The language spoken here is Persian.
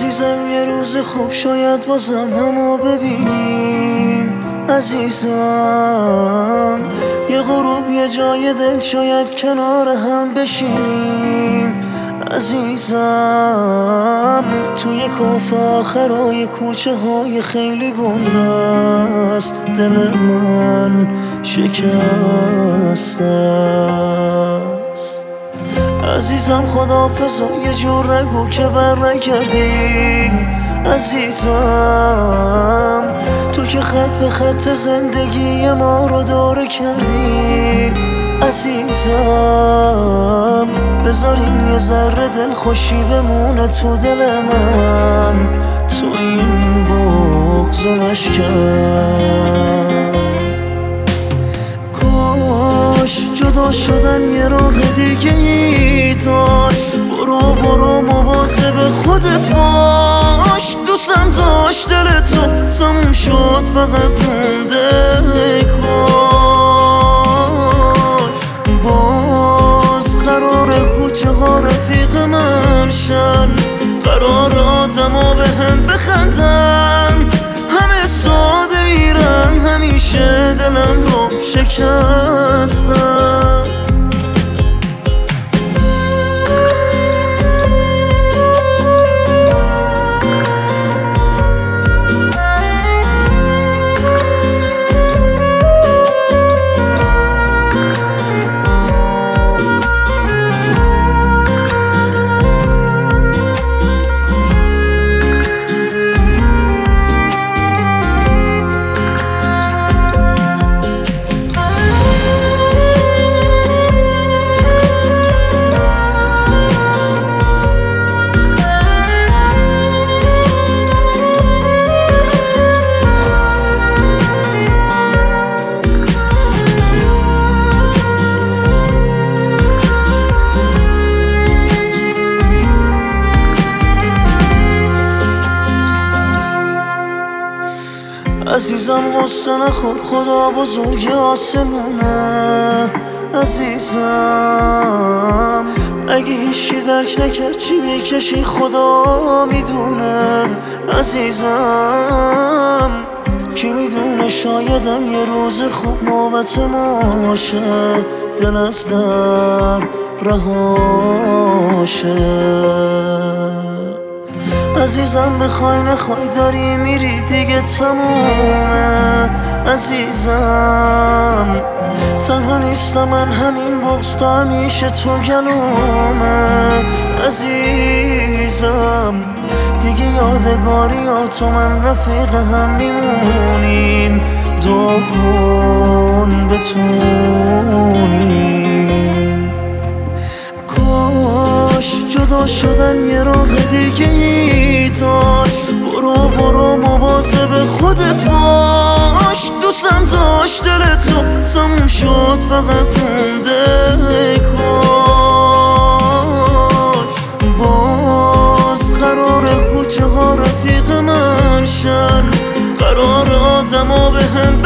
عزیزم یه روز خوب شاید بازم همو ببینیم. عزیزم یه غروب یه جای دل شاید کنار هم بشینیم. عزیزم توی کافه آخرای کوچه های خیلی بنبست دل من شکسته است. عزیزم خداحافظ و یه جور نگو که برنگردی. عزیزم تو که خط به خط زندگی ما رو داره کردی. عزیزم بذارین یه ذره دل خوشی بمونه تو دل من، تو این بغض و مشکن. کاش جدا شدن یه راه دیگه ای داشت. برو مواظب خودت باش. دوستم داشت دل تو تموم شد فقط مونده کاش. باز قراره کوچه ها رفیق من شن، قرار آدما به هم بخندن. همه ساده میرن همیشه دلم رو شکستن. عزیزم غصه نخور خدا بزرگ آسمونه. عزیزم اگه هیچی درک نکرد چی میکشی خدا میدونه. عزیزم کی میدونه شایدم یه روز خوب نوبت ما باشه، دل از درد رهاشه. عزیزم بخوای نخوای داری میری دیگه تمومه. عزیزم تنها نیستم من، همین بغض تا همیشه تو گلومه. عزیزم دیگه یادگاری ها تو من رفیق هم میمونیم. دعا کن بتونیم. کاش جدا شدن یه راه دیگه ای داشت. برو مواظب خودت باش. دوستم داشت دل تو تموم شد فقط مونده کاش. باز قراره کوچه ها رفیق من شن، قرار آدما به هم